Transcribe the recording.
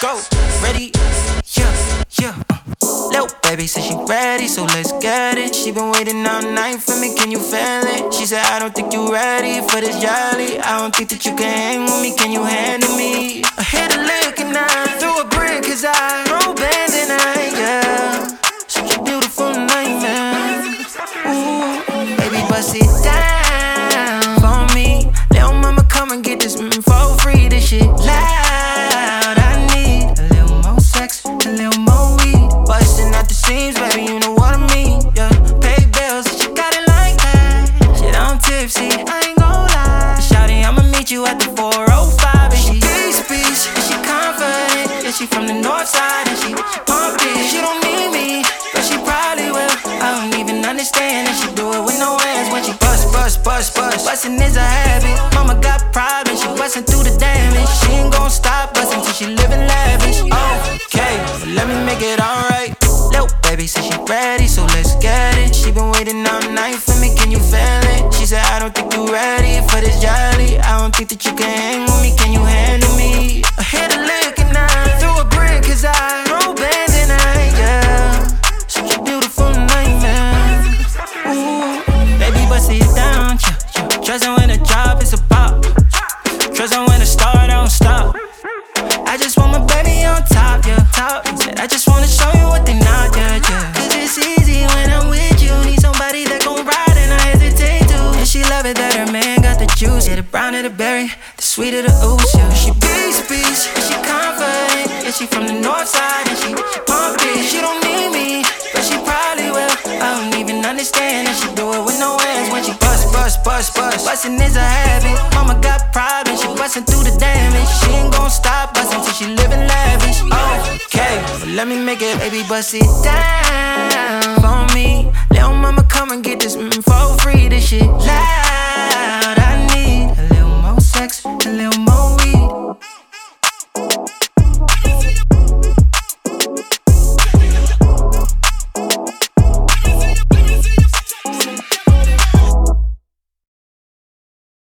go, ready, yeah, yeah. Lil' baby said she ready, so let's get it. She been waiting all night for me, can you feel it? She said I don't think you ready for this jolly. I don't think that you can hang with me, can you handle me? I hit a lick and I threw a brick, cause I throw bands and I, yeah. Such a beautiful night, man. Ooh, baby, bust it down for me. Lil' mama, come and get this for free. This shit loud, I need a little more sex, a little more weed. Bustin' out the seams, baby, you know what I mean. Yeah, pay bills, she got it like that. Shit, I'm tipsy, I ain't gon' lie. Shawty, I'ma meet you at the 405. And she beast, and she confident. Yeah, she from the north side, and she pumped it. She don't need me, but she probably will. I don't even understand, and she do it with no hands. When she bustin' is a habit. Mama got problems, she bustin' through the damage. She ain't gon' stop bustin' till she livin' lavish. Okay, but let me make it alright. Lil' baby said she ready, so let's get it. She been waiting all night for me, can you feel it? She said I don't think you ready for this jolly. I don't think that you can hang with me, can you handle me? I hit a lick and I threw a brick, cause I throw bands and I, yeah. Such a beautiful night, man. Ooh, baby, bust it down, trust when the drop is a pop. Trust when the start, don't stop. I just want my baby on top, yeah, top. Said I just wanna show you what they not, yeah, yeah. Cause it's easy when I'm with you. Need somebody that gon' ride and I hesitate to. And she love it that her man got the juice. Yeah, the brown of the berry, the sweet of the ooze, yeah. She beast, and she confident. Yeah, she from the north side and she pumped it. She don't need me, but she probably will. I don't even understand, and she do it with no hands. When she bustin' is a habit. Mama got problems, she bustin' through the damage. She ain't gon' stop bustin' till she livin' lavish. Okay, but let me make it, baby, bust it down for me. Lil' mama, come and get this for free. This shit loud.